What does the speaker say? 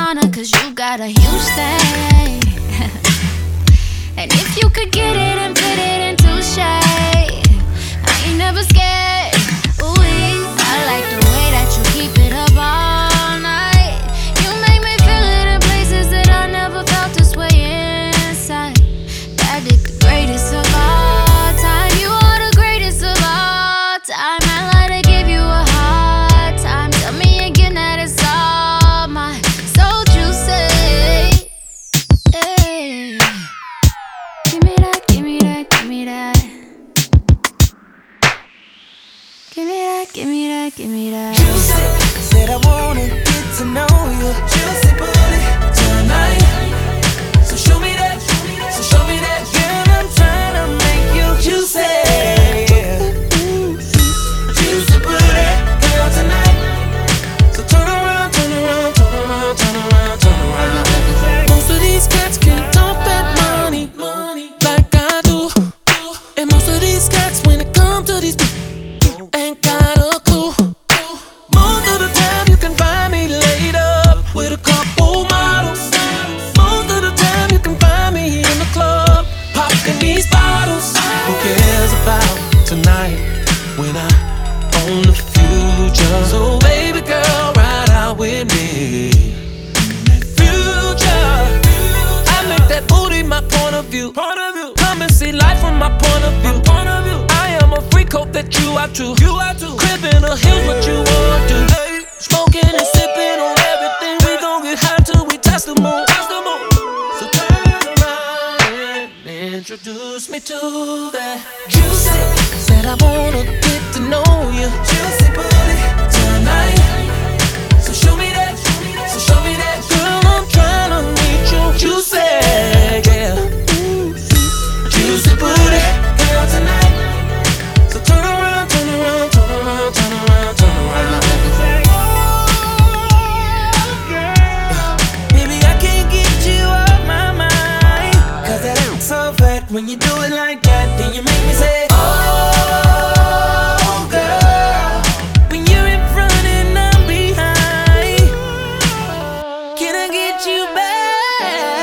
honor, cause you got a huge thing. And if you could get it and put it into shade, I ain't never scared. Ooh, I like the way that you keep it up all night. You make me feel it in places that I never felt this way inside. That is the greatest of all time. You are the greatest of all time. I like to give you a hard time. Tell me again that it's all mine. So juicy. Hey. Give me that, give me that, give me that. Give me that, give me that, give me that. Juicy, said I wanna get to know you. Juicy booty tonight. So show me that, so show me that. Girl, I'm trying to make you juicy. Juicy booty, girl, tonight. So turn around, turn around, turn around, turn around, turn around. Most of these cats can't talk that money like I do. And most of these cats, when it comes to these ain't got a clue. Most of the time you can find me laid up with a couple models. Most of the time you can find me in the club popping these bottles. Who cares about tonight when I own the future? So baby girl, ride out with me. Future, I make that booty my point of view. Come and see life from my point of view. I am a freak, hope that you are too. Crib in the hills, what you want to. Smoking and sipping on everything. We gon' get high till we touch the moon. So turn around and introduce me to that juicy. Said I wanna get to know you. Juicy booty tonight. So show me that, so show me that. Girl, I'm tryna meet you. Juicy, yeah. Juicy booty, girl, tonight. So turn around, turn around, turn around, turn around, turn around. Baby, I can't get you off my mind. Cause that ain't so fat. When you do it like that, then you make me say, oh, girl. When you're in front and I'm behind, can I get you back?